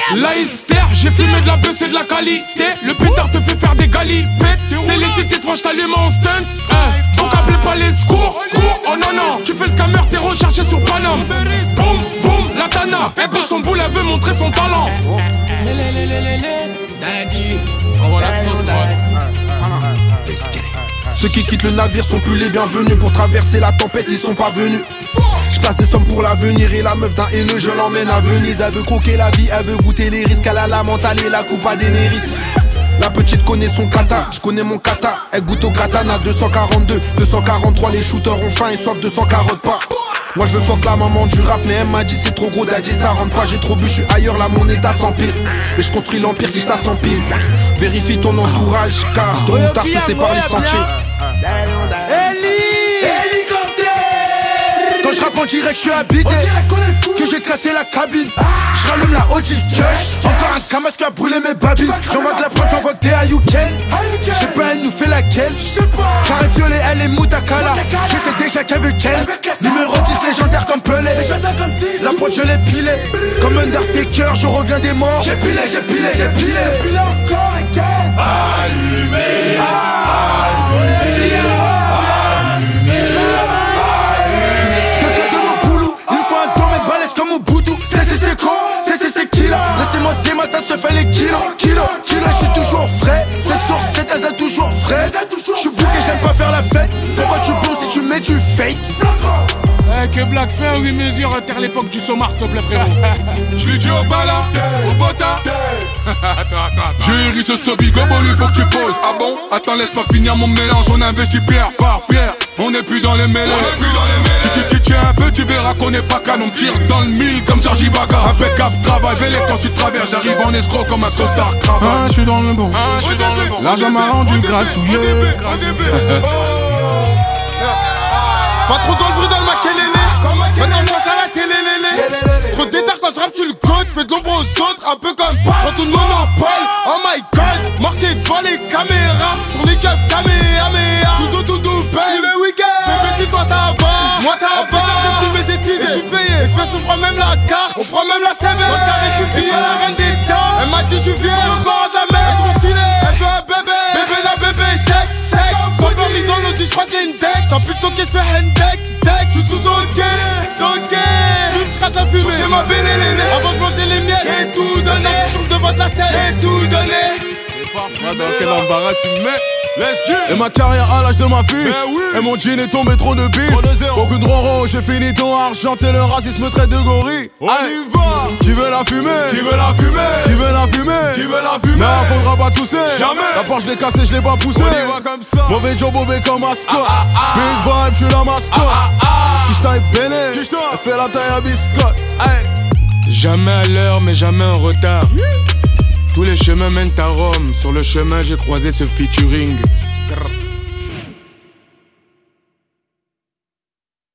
L'Aïster, j'ai fumé de la bœuf, c'est de la qualité. Le pétard te fait faire des galipettes. C'est les cités de franche, t'allumes en stunt. Donc appelez pas les secours. Oh non non, tu fais le scammer, t'es recherché sur Paname. Boum boum, la tana. Elle bouge son boule, elle veut montrer son talent. Daddy, envoie la sauce, Ceux qui quittent le navire sont plus les bienvenus. Pour traverser la tempête, ils sont pas venus. J'place des sommes pour l'avenir et la meuf d'un haineux, je l'emmène à Venise. Elle veut croquer la vie, elle veut goûter les risques. Elle a la mentale et la coupe à Daenerys. La petite connaît son kata, je connais mon kata. Elle goûte au katana, 242, 243. Les shooters ont faim et soif, 240 pas. Moi je veux fuck la maman du rap, mais elle m'a dit c'est trop gros, daddy ça rentre pas. J'ai trop bu, je suis ailleurs, là mon état s'empire. Mais je construis l'empire qui t'a sans pile. Vérifie ton entourage, car tôt ou tard se sépare les sentiers. Quand je rappe en direct, je suis habité. Que j'ai cassé la cabine. Je rallume la Audi Kush. Encore un camas qui a brûlé mes babines. J'envoie de la frappe, j'envoie des Ayuken. Je sais pas, elle nous fait laquelle. Carré violet, elle est Moutakala. Je sais déjà qu'elle veut Ken. Numéro 10 légendaire comme Pelé. La pointe je l'ai pilé. Comme Undertaker, je reviens des morts. J'ai pilé encore et Ken. Allumé. Laissez-moi déma, ça se fait les kilos. Je suis toujours frais. 7 sur 7, elles sont toujours frais. Je suis bouqué, j'aime pas faire la fête. Pourquoi tu bombes si tu mets du fake? Que Black fait un 8 mesures à terre l'époque du Somar, s'il te plaît, frérot. J'lui dis au bala, au bota. J'ai hérissé ce big up, il faut que tu poses. Ah bon? Attends, laisse-moi finir mon mélange. On investit pierre par pierre. On n'est plus dans les mêlés. Si tu t'y tiens un peu, tu verras qu'on n'est pas canon. Tire dans le mille comme Sergi Baga. Impeccable travail, belle quand tu traverses. J'arrive en escroc comme un costard cravate. Je suis dans le bon. L'argent m'a rendu grassouillé. Pas trop dans le bruit dans le makelele. Maintenant je pense à la télé. Trop d'état quand je rappe sur le code. Fais de l'ombre aux autres, un peu comme prends tout le monopole. Oh my god, marcher devant les caméras. Sur les keufs, kamehameha. Tout belle le week-end. Bébé si toi ça va, moi ça va. J'ai fumé, j'ai teasé, je suis payé. Et on prend même la carte, on prend même la CB. Dans le carré je suis payé, la reine des dames. Elle m'a dit je suis vieux, le soir de la mer. Elle est trop stylée, elle veut un bébé. Bébé d'un bébé, chèque. Sans permis dans l'audi, j'croise l'index. Sans plus de son je fais handdeck. Je suis sous ok. Je crache la fumée, c'est ma bélélélé. Avant je mangeais les miettes, j'ai tout donné. Sur le devant de la scène, j'ai tout donné. Dans quel embarras tu me mets? Let's go. Et ma carrière à l'âge de ma fille. Et mon jean est tombé trop de bif. Beaucoup de ronron, j'ai fini ton argent. Et le racisme traite de gorille. On y va. Qui veut la fumer? Mais faudra pas tousser. Jamais. La porte je l'ai cassée, je l'ai pas poussée. On y va comme ça. Mauvais job, bobé comme mascotte. Big vibe, je suis la mascotte. Qui j'taille béné. Elle fait la taille à biscotte. Jamais à l'heure, mais jamais en retard. Tous les chemins mènent à Rome. Sur le chemin, j'ai croisé ce featuring.